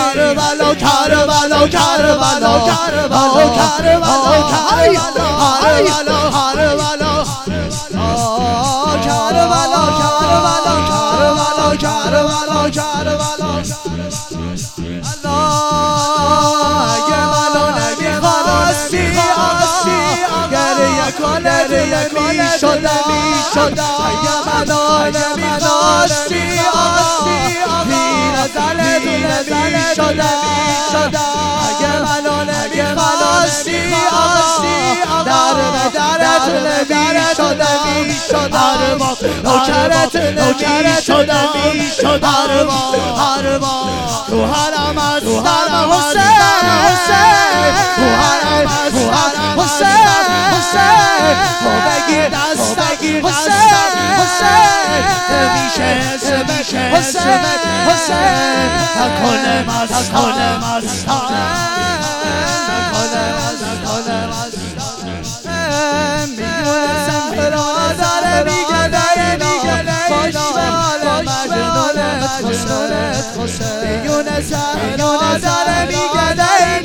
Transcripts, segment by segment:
کربلا کربلا کربلا کربلا نوکرت نمی شدم تو حرم هستم حسین تو حرم هستم حسین تو بگیر دست حسین میشه حسین نکنه مستان میونه سهرا داره میگه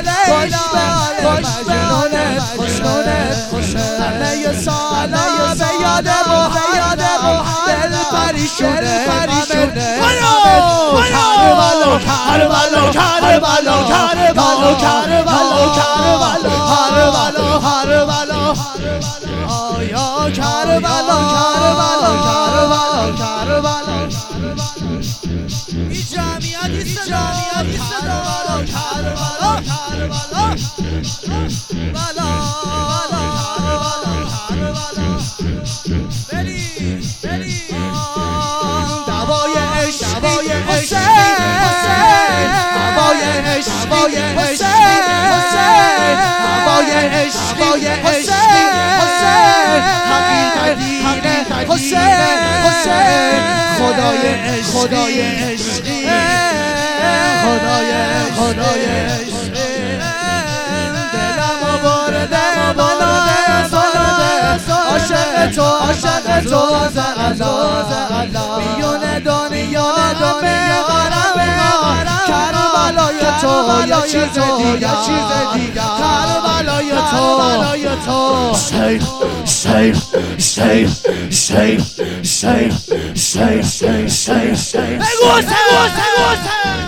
همه سالا به یاد دل پریشونه خدای عشقی دلم برده عاشق تو میونه دنیا کربلای تو یه چیز دیگه کربلای تو سیف